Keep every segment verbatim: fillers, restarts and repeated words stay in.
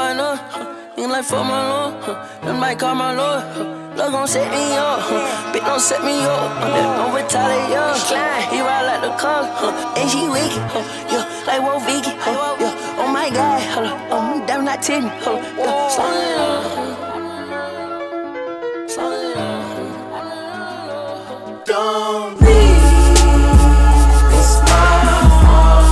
I know. Nigga like fuck my lord. Them might call my lord. Love gon' set me up. Bitch don't set me up. Don't retaliate, yo. He ride like the car. And she wicked. Yeah, like Wolf Vicky. Yeah, oh my god. Oh, damn not Timmy. Yeah, slow it down. Slow it down. Don't leave. It's my fault.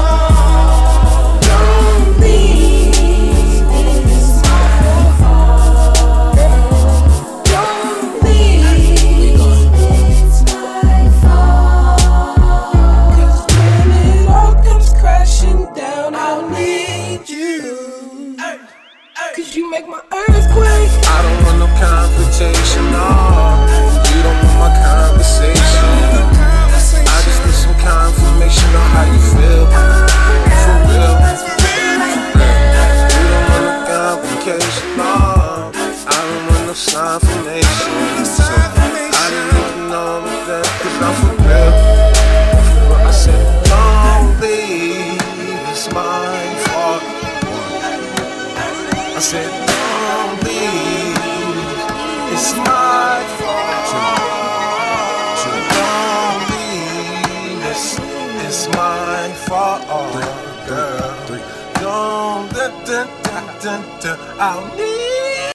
Don't leave. It's my fault. Don't leave. It's my fault. 'Cause when it all comes crashing down, I'll need you. 'Cause you make my earthquake. I don't want no confrontation, no. You don't want my conversation. I just need some confirmation on how you feel. For real. You don't want no complication, no. I don't want no confirmation. So I didn't even know that, 'cause I'm for real. I said, don't leave, it's my fault. I said, don't leave, it's my fault. Don't leave, it's, it's my fault, girl. Don't, da, da, da, da, da. I'll need